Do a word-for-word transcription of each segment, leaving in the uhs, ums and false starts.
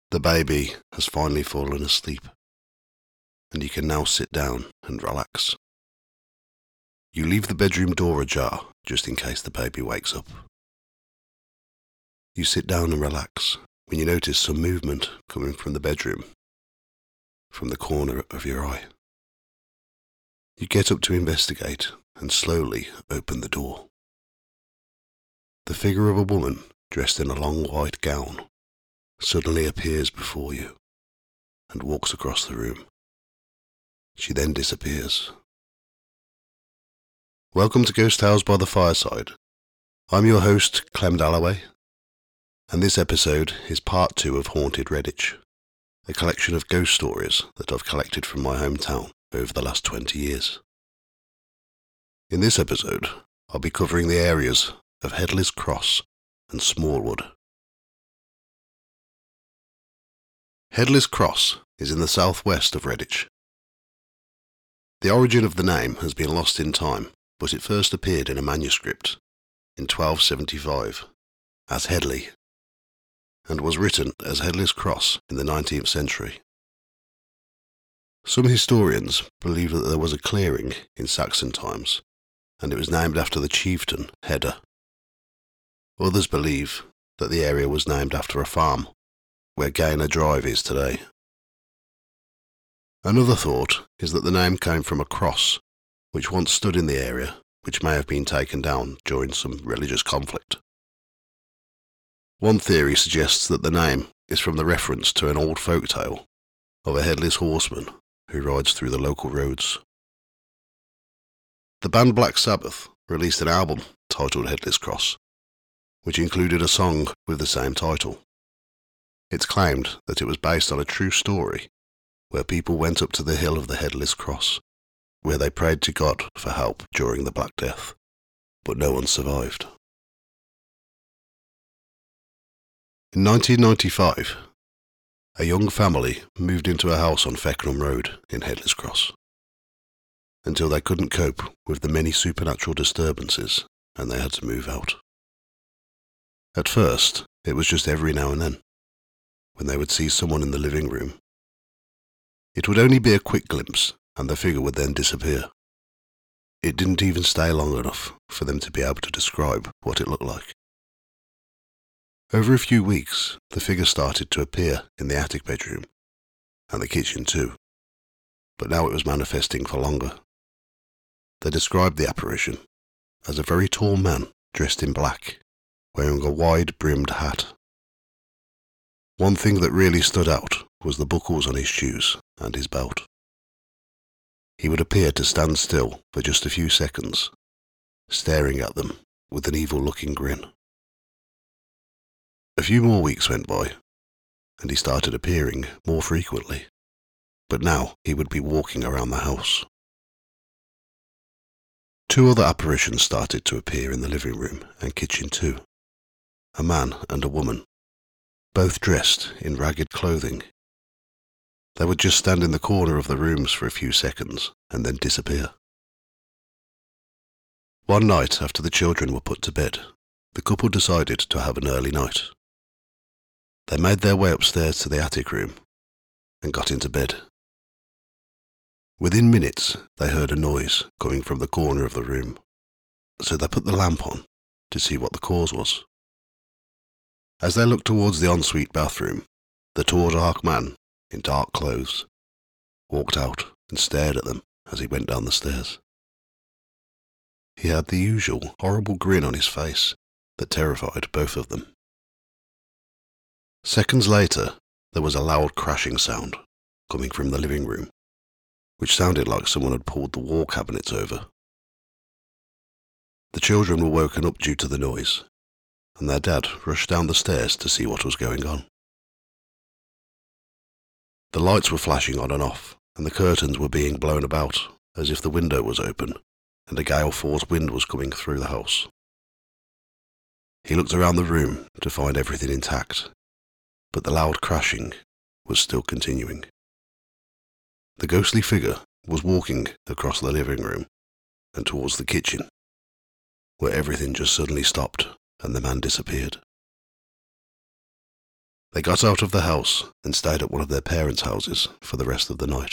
The baby has finally fallen asleep, and you can now sit down and relax. You leave the bedroom door ajar just in case the baby wakes up. You sit down and relax when you notice some movement coming from the bedroom, from the corner of your eye. You get up to investigate and slowly open the door. The figure of a woman dressed in a long white gown suddenly appears before you and walks across the room. She then disappears. Welcome to Ghost Tales by the Fireside. I'm your host, Clem Dalloway, and this episode is part two of Haunted Redditch, a collection of ghost stories that I've collected from my hometown over the last twenty years. In this episode, I'll be covering the areas of Headless Cross and Smallwood. Headless Cross is in the southwest of Redditch. The origin of the name has been lost in time, but it first appeared in a manuscript in twelve seventy-five as Headley, and was written as Headless Cross in the nineteenth century. Some historians believe that there was a clearing in Saxon times, and it was named after the chieftain Hedda. Others believe that the area was named after a farm, where Gaynor Drive is today. Another thought is that the name came from a cross which once stood in the area, which may have been taken down during some religious conflict. One theory suggests that the name is from the reference to an old folk tale of a headless horseman who rides through the local roads. The band Black Sabbath released an album titled Headless Cross, which included a song with the same title. It's claimed that it was based on a true story where people went up to the hill of the Headless Cross, where they prayed to God for help during the Black Death, but no one survived. In nineteen ninety-five, a young family moved into a house on Feckenham Road in Headless Cross, until they couldn't cope with the many supernatural disturbances and they had to move out. At first, it was just every now and then, when they would see someone in the living room. It would only be a quick glimpse, and the figure would then disappear. It didn't even stay long enough for them to be able to describe what it looked like. Over a few weeks, the figure started to appear in the attic bedroom, and the kitchen too, but now it was manifesting for longer. They described the apparition as a very tall man dressed in black, wearing a wide-brimmed hat. One thing that really stood out was the buckles on his shoes and his belt. He would appear to stand still for just a few seconds, staring at them with an evil-looking grin. A few more weeks went by, and he started appearing more frequently, but now he would be walking around the house. Two other apparitions started to appear in the living room and kitchen too, a man and a woman, both dressed in ragged clothing. They would just stand in the corner of the rooms for a few seconds and then disappear. One night after the children were put to bed, the couple decided to have an early night. They made their way upstairs to the attic room and got into bed. Within minutes, they heard a noise coming from the corner of the room, so they put the lamp on to see what the cause was. As they looked towards the ensuite bathroom, the tall dark man in dark clothes walked out and stared at them as he went down the stairs. He had the usual horrible grin on his face that terrified both of them. Seconds later, there was a loud crashing sound coming from the living room, which sounded like someone had pulled the wall cabinets over. The children were woken up due to the noise, and their dad rushed down the stairs to see what was going on. The lights were flashing on and off, and the curtains were being blown about as if the window was open and a gale force wind was coming through the house. He looked around the room to find everything intact, but the loud crashing was still continuing. The ghostly figure was walking across the living room and towards the kitchen, where everything just suddenly stopped and the man disappeared. They got out of the house and stayed at one of their parents' houses for the rest of the night.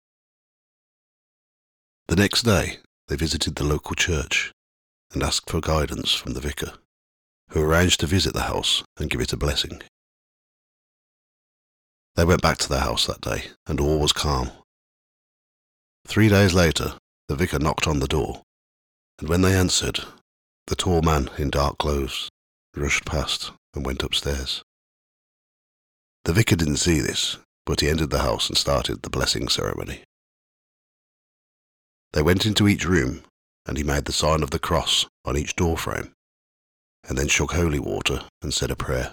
The next day, they visited the local church and asked for guidance from the vicar, who arranged to visit the house and give it a blessing. They went back to their house that day, and all was calm. Three days later, the vicar knocked on the door, and when they answered, the tall man in dark clothes rushed past and went upstairs. The vicar didn't see this, but he entered the house and started the blessing ceremony. They went into each room, and he made the sign of the cross on each door frame, and then shook holy water and said a prayer.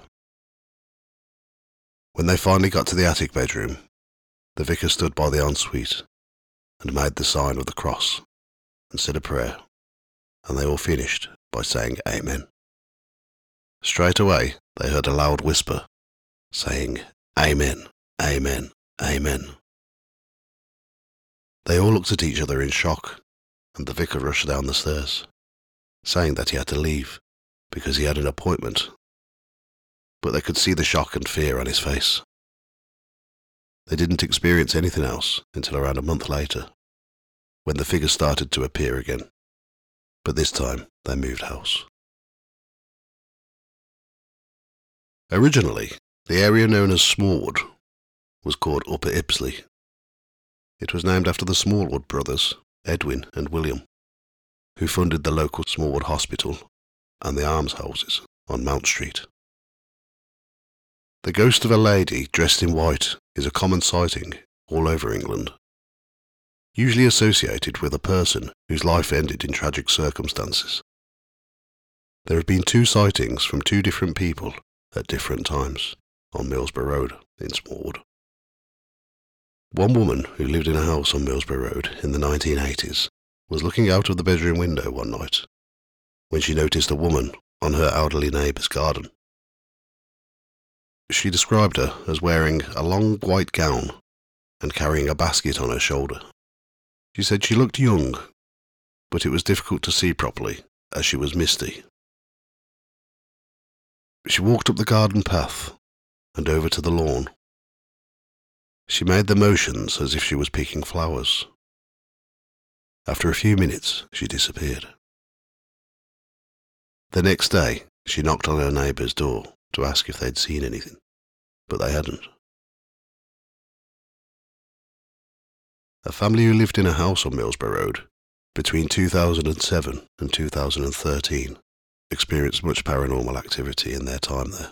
When they finally got to the attic bedroom, the vicar stood by the ensuite and made the sign of the cross and said a prayer, and they all finished by saying Amen. Straight away, they heard a loud whisper, saying, Amen, Amen, Amen. They all looked at each other in shock, and the vicar rushed down the stairs, saying that he had to leave because he had an appointment, but they could see the shock and fear on his face. They didn't experience anything else until around a month later, when the figures started to appear again, but this time they moved house. Originally, the area known as Smallwood was called Upper Ipsley. It was named after the Smallwood brothers, Edwin and William, who funded the local Smallwood Hospital and the almshouses on Mount Street. The ghost of a lady dressed in white is a common sighting all over England, usually associated with a person whose life ended in tragic circumstances. There have been two sightings from two different people at different times on Millsborough Road in Smallwood. One woman who lived in a house on Millsborough Road in the nineteen eighties was looking out of the bedroom window one night when she noticed a woman on her elderly neighbour's garden. She described her as wearing a long white gown and carrying a basket on her shoulder. She said she looked young, but it was difficult to see properly as she was misty. She walked up the garden path and over to the lawn. She made the motions as if she was picking flowers. After a few minutes, she disappeared. The next day, she knocked on her neighbour's door to ask if they'd seen anything, but they hadn't. A family who lived in a house on Millsborough Road between two thousand seven and two thousand thirteen experienced much paranormal activity in their time there.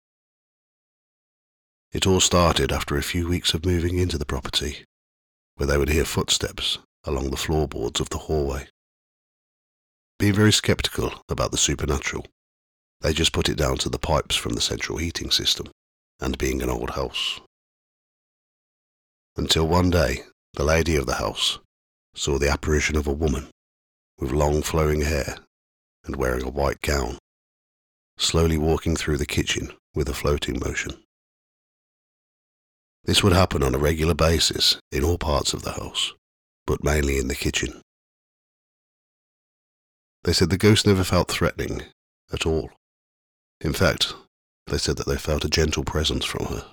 It all started after a few weeks of moving into the property, where they would hear footsteps along the floorboards of the hallway. Being very sceptical about the supernatural, they just put it down to the pipes from the central heating system and being an old house. Until one day, the lady of the house saw the apparition of a woman with long flowing hair and wearing a white gown, slowly walking through the kitchen with a floating motion. This would happen on a regular basis in all parts of the house, but mainly in the kitchen. They said the ghost never felt threatening at all. In fact, they said that they felt a gentle presence from her.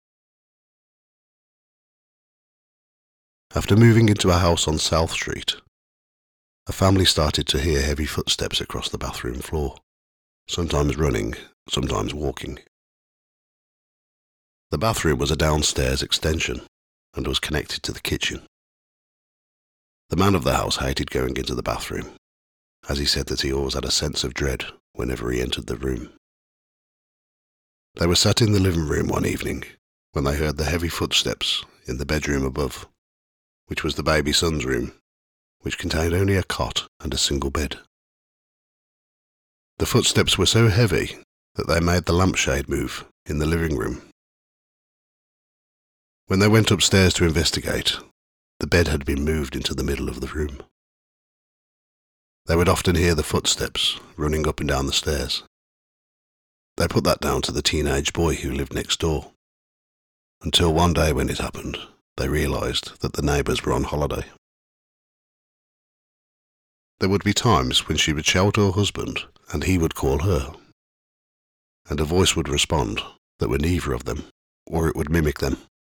After moving into a house on South Street, a family started to hear heavy footsteps across the bathroom floor, sometimes running, sometimes walking. The bathroom was a downstairs extension and was connected to the kitchen. The man of the house hated going into the bathroom, as he said that he always had a sense of dread whenever he entered the room. They were sat in the living room one evening when they heard the heavy footsteps in the bedroom above, which was the baby son's room, which contained only a cot and a single bed. The footsteps were so heavy that they made the lampshade move in the living room. When they went upstairs to investigate, the bed had been moved into the middle of the room. They would often hear the footsteps running up and down the stairs. They put that down to the teenage boy who lived next door, until one day when it happened, they realised that the neighbours were on holiday. There would be times when she would shout to her husband and he would call her, and a voice would respond that were neither of them, or it would mimic them.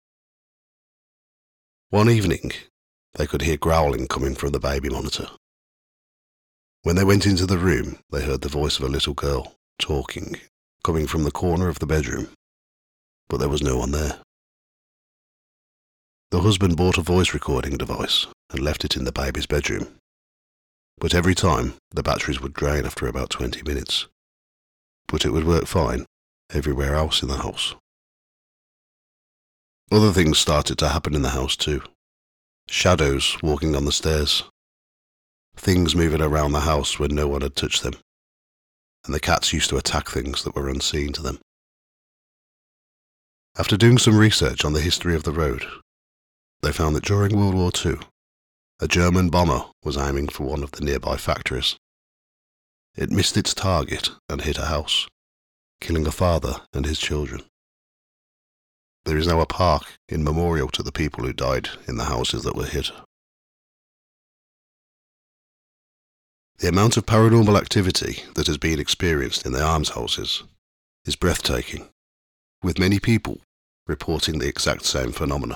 One evening, they could hear growling coming from the baby monitor. When they went into the room, they heard the voice of a little girl talking, coming from the corner of the bedroom, but there was no one there. The husband bought a voice recording device and left it in the baby's bedroom, but every time the batteries would drain after about twenty minutes, but it would work fine everywhere else in the house. Other things started to happen in the house too. Shadows walking on the stairs, things moving around the house when no one had touched them, and the cats used to attack things that were unseen to them. After doing some research on the history of the road, they found that during World War Two, a German bomber was aiming for one of the nearby factories. It missed its target and hit a house, killing a father and his children. There is now a park in memorial to the people who died in the houses that were hit. The amount of paranormal activity that has been experienced in the almshouses is breathtaking, with many people reporting the exact same phenomena.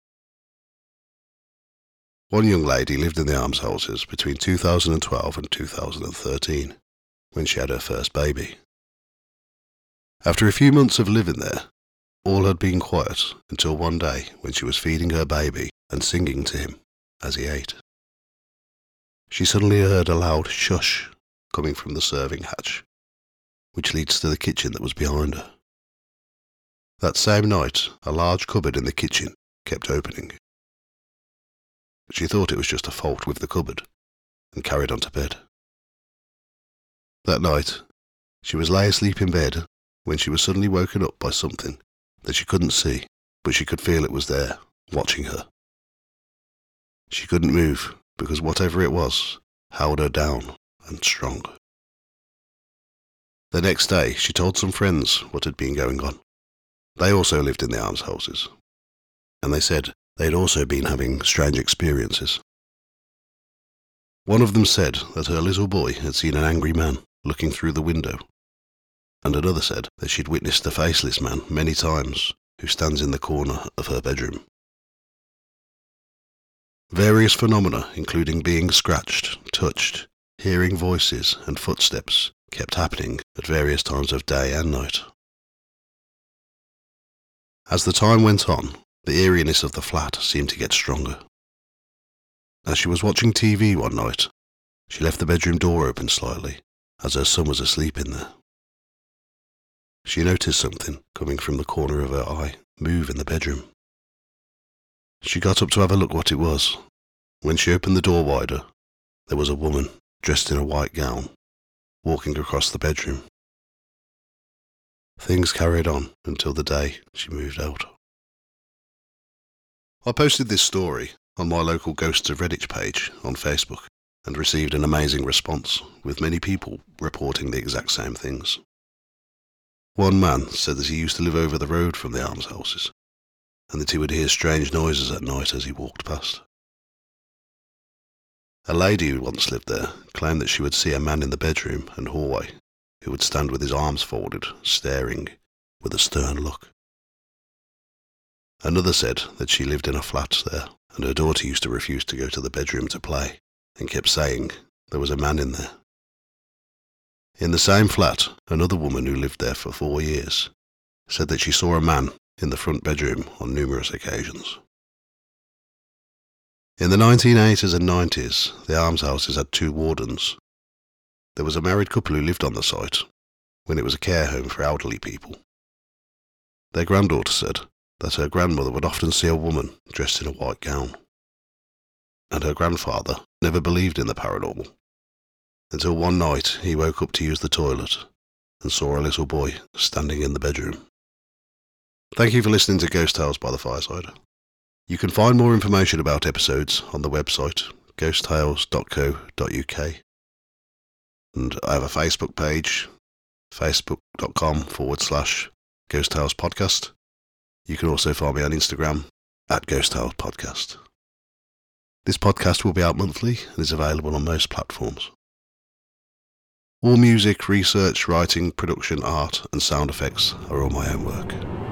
One young lady lived in the almshouses between two thousand twelve and two thousand thirteen, when she had her first baby. After a few months of living there, all had been quiet until one day when she was feeding her baby and singing to him as he ate. She suddenly heard a loud shush coming from the serving hatch, which leads to the kitchen that was behind her. That same night, a large cupboard in the kitchen kept opening. She thought it was just a fault with the cupboard and carried on to bed. That night, she was lay asleep in bed when she was suddenly woken up by something that she couldn't see, but she could feel it was there, watching her. She couldn't move because whatever it was held her down and strong. The next day, she told some friends what had been going on. They also lived in the almshouses, and they said they had also been having strange experiences. One of them said that her little boy had seen an angry man looking through the window, and another said that she'd witnessed a faceless man many times who stands in the corner of her bedroom. Various phenomena, including being scratched, touched, hearing voices and footsteps, kept happening at various times of day and night. As the time went on, the eeriness of the flat seemed to get stronger. As she was watching T V one night, she left the bedroom door open slightly, as her son was asleep in there. She noticed something coming from the corner of her eye move in the bedroom. She got up to have a look what it was. When she opened the door wider, there was a woman dressed in a white gown, walking across the bedroom. Things carried on until the day she moved out. I posted this story on my local Ghosts of Redditch page on Facebook and received an amazing response, with many people reporting the exact same things. One man said that he used to live over the road from the almshouses, and that he would hear strange noises at night as he walked past. A lady who once lived there claimed that she would see a man in the bedroom and hallway who would stand with his arms folded, staring with a stern look. Another said that she lived in a flat there, and her daughter used to refuse to go to the bedroom to play, and kept saying there was a man in there. In the same flat, another woman who lived there for four years said that she saw a man in the front bedroom on numerous occasions. In the nineteen eighties and nineties, the almshouses had two wardens. There was a married couple who lived on the site when it was a care home for elderly people. Their granddaughter said that her grandmother would often see a woman dressed in a white gown, and her grandfather never believed in the paranormal, until one night he woke up to use the toilet and saw a little boy standing in the bedroom. Thank you for listening to Ghost Tales by the Fireside. You can find more information about episodes on the website ghost tales dot co dot uk, and I have a Facebook page, facebook.com forward slash Ghost Tales Podcast. You can also find me on Instagram at Ghost Tales Podcast. This podcast will be out monthly and is available on most platforms. All music, research, writing, production, art and sound effects are all my own work.